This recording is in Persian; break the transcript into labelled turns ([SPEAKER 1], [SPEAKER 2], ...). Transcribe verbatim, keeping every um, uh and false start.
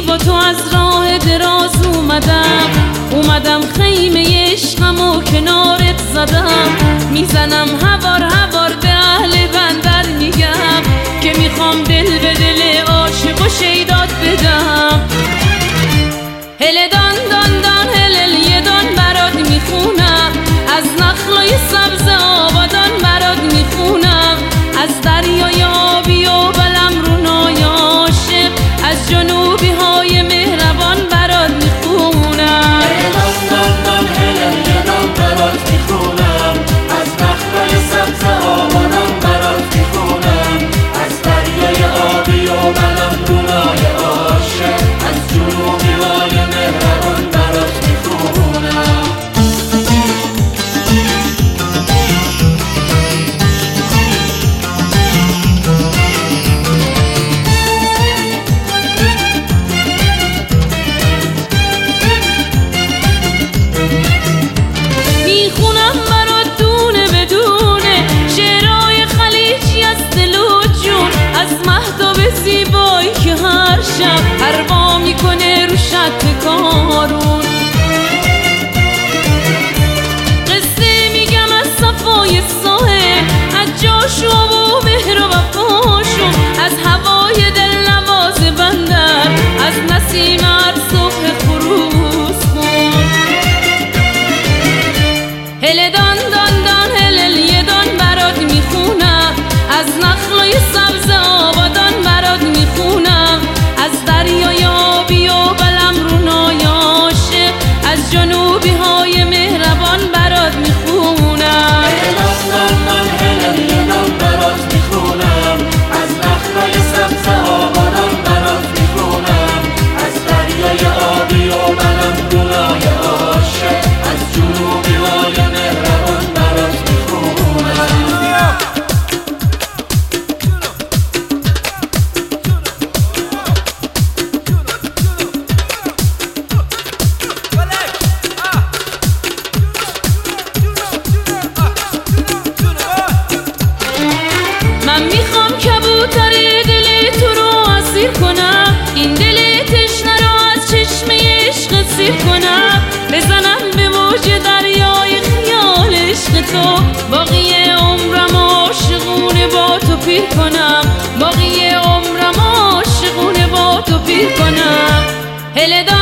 [SPEAKER 1] با تو از راه دراز اومدم، اومدم خیمه عشقمو کنارت زدم، میزنم هوار هوار به اهل بندر میگم که میخوام دل به دل عاشق و شیدات بدم. هله دان دان دان هلل یه دان برات میخونم، از نخلای سبز آبادان برات میخونم، از دریای آبی و بلم رونای عاشق، از جنوبی های مهربان برات میخونم.
[SPEAKER 2] هله دان دان دان هلل یه دان برات میخونم، از نخلای سبز آبادان برات میخونم، از دریای آبی و بلم رونای عاشق، از جنوبی های مهربان برات میخونم.
[SPEAKER 1] میخونم برات دونه بدونه شعرهای خلیجی از دل و جون، از مهتاب زیبایی که هر شب پروا میکنه رو شط کارون. قصه میگم از صفای ساحل، از جاشو و مهر و وفاشون، از هوای دلنواز بندر، از نسیم هر صبح خروس خون. هله دان دان دان هلل یه دان برات میخونم، از نخلای سبز آبادان برات میخونم، از دریای آبی و بلم رونای عاشق، از جنوبی های مهربان برات میخونم.
[SPEAKER 2] هله دان دان دان هلل یه دان برات میخونم، از نخلای سبز آبادان برات میخونم، از دریای آبی و بلم رونای عاشق، از جنوبی های مهربان برات میخونم.
[SPEAKER 1] من میخوام کبوتر دل تو رو اسیر کنم، این دل تشنه رو از چشمه عشق سیر کنم، بزنم به موج دریای خیال عشق تو، باقی عمرم عاشقونه با تو پیر کنم، باقی عمرم عاشقونه با تو پیر کنم. هله